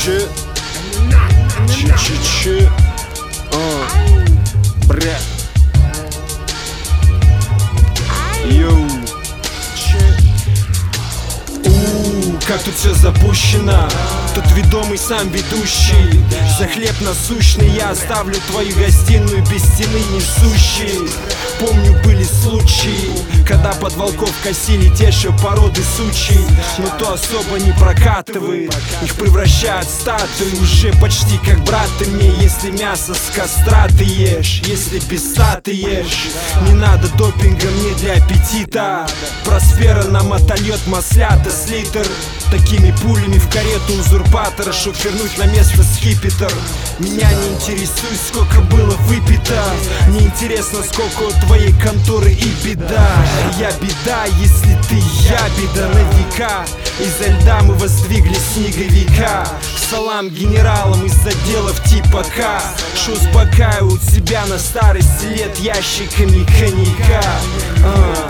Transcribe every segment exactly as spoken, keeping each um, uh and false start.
Че? Че-че-че? А, бля. Йоу. У, как тут все запущено. Тут ведомый сам ведущий. За хлеб насущный я оставлю твою гостиную без стены несущей. Помню, были случаи, когда под волков косили те же породы сучей. Но то особо не прокатывает, их превращают в статуи. Уже почти как брат ты мне, если мясо с костра ты ешь. Если без ста ты ешь, не надо допинга мне для аппетита. Просфера нам отольет маслята с литр. Такими пулями в карету узурпатора, чтоб вернуть на место скипетр. Меня не интересует, сколько было выпито. Мне интересно, сколько у твоей конторы и беда. Я беда, если ты ябеда на века. Из-за льда мы воздвигли снеговика. Салам генералам из отделов типа К, что успокаивают себя на старости лет ящиками коньяка. а,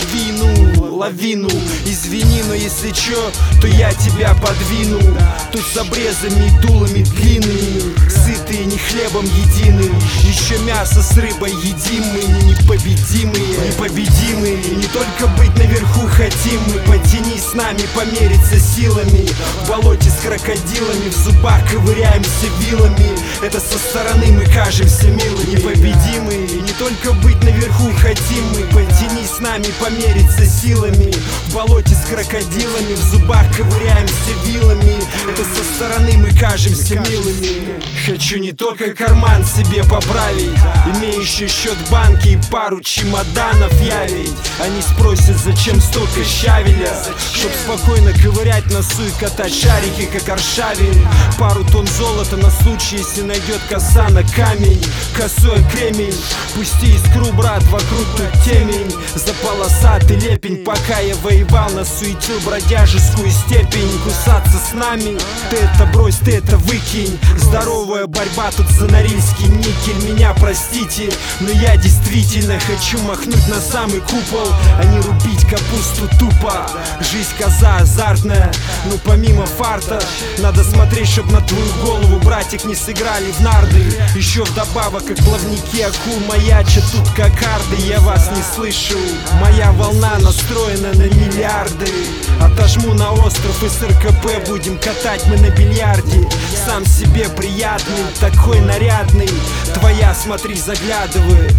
Лавину, лавину, извини, но если чё, то я тебя подвину. Тут с обрезами и дулами длинными, сытые не хлебом единым. Еще мясо с рыбой едим мы, непобедимые, непобедимые. Не только быть наверху хотим мы, потяни с нами помериться силами. В болоте с крокодилами, в зубах ковыряемся вилами. Это со стороны мы кажемся милыми, непобедимые. Не только быть наверху хотим мы, потяни с нами помериться силами. В болоте с крокодилами, в зубах ковыряемся вилами. Это со стороны мы кажемся милыми. Хочу не только карман себе поправить, имеющий счет в банке и пару чемоданов я ведь. Они спросят, зачем столько щавеля, чтоб спокойно ковырять носу и катать шарики, как Аршавин. Пару тонн золота на случай, если найдет коса на камень. Косой кремень, пусти искру, брат, вокруг тут темень. За полосатый лепень, пока я воевал, насуетил бродяжескую степень. Кусаться с нами, ты это брось, ты это выкинь. Здоровая борьба тут за норильский никель. Меня простите, но я действительно хочу махнуть на самый купол, а не рубить капусту тупо. Жизнь коза азартная, но помимо фарта надо смотреть, чтоб на твою голову братик не сыграли в нарды. Еще вдобавок, как плавники акул маячат тут кокарды. Я вас не слышу, моя волна настроена на миллиарды. Отожму на остров и с РКП будем катать мы на бильярде. Сам себе приятный, такой нарядный. Твоя, смотри, заглядывай.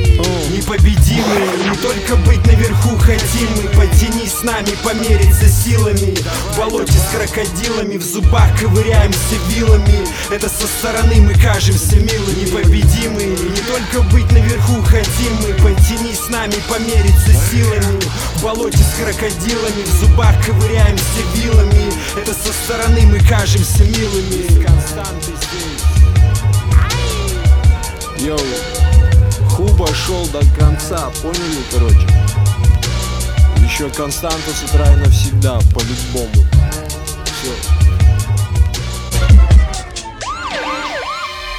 Непобедимые, не только быть наверху хотим мы, потяни с нами помериться силами. В болоте с крокодилами, в зубах ковыряемся вилами. Это со стороны мы кажемся милыми. Непобедимые, не только быть наверху хотим мы, потяни с нами помериться силами. В болоте с крокодилами, в зубах ковыряемся вилами. Это со стороны мы кажемся милыми. Йоу, Хуба шел до конца, поняли, короче? Еще Константа с утра и навсегда, по-любому. Все.